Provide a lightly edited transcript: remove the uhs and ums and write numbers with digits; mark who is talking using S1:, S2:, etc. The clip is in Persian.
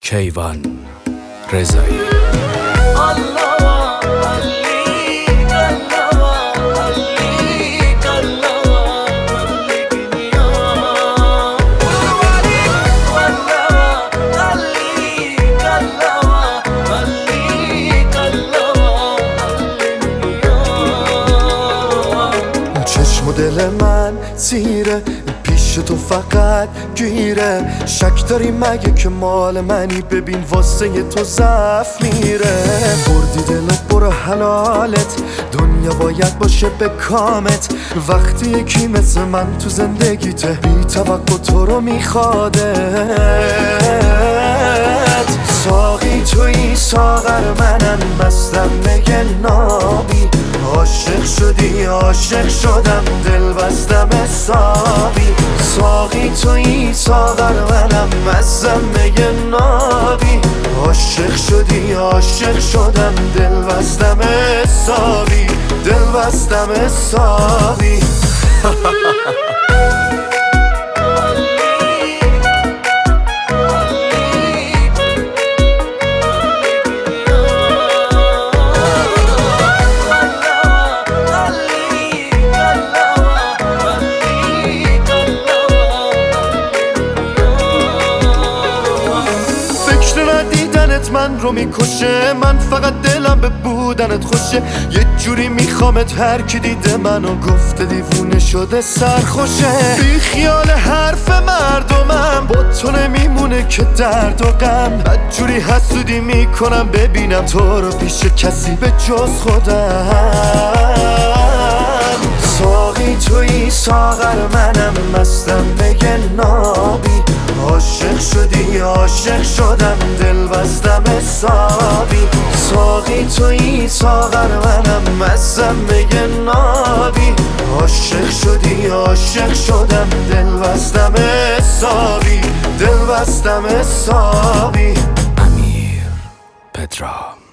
S1: کیوان رضایی.
S2: چشم و دل من زیره پیش تو فقط گیره، شک داری مگه که مال منی؟ ببین واسه تو ضعف میره. بردی دل و برو حلالت، دنیا باید باشه به کامت. وقتی یکی مثل من تو زندگیته، بی توقع تو رو میخوادت. ساقی توی ساغر منم، مستم میگه نابی. عاشق شدی عاشق شدم، دل بستم حسابی. ساقی توی ساغر منم، مستم میگه نابی. عاشق شدی عاشق شدم، دل بستم حسابی. دل بستم حسابی. دیدنت من رو میکشه، من فقط دلم به بودنت خوشه. یه جوری میخوامت، هر کی دیده منو گفته دیوونه شده سرخوشه. بی خیال حرف مردمم، با تو نمیمونه که درد و غم. بدجوری حسودی میکنم ببینم تو رو پیش کسی به جز خودم. ساقی توی ساغر منم، مستم بگه نابی. عاشق شدی عاشق شدم، دل بستم حسابی. ساقی توی ساغر منم، مستم بگه نابی. عاشق شدی عاشق شدم، دل بستم حسابی. دل بستم حسابی.
S1: امیر پدرام.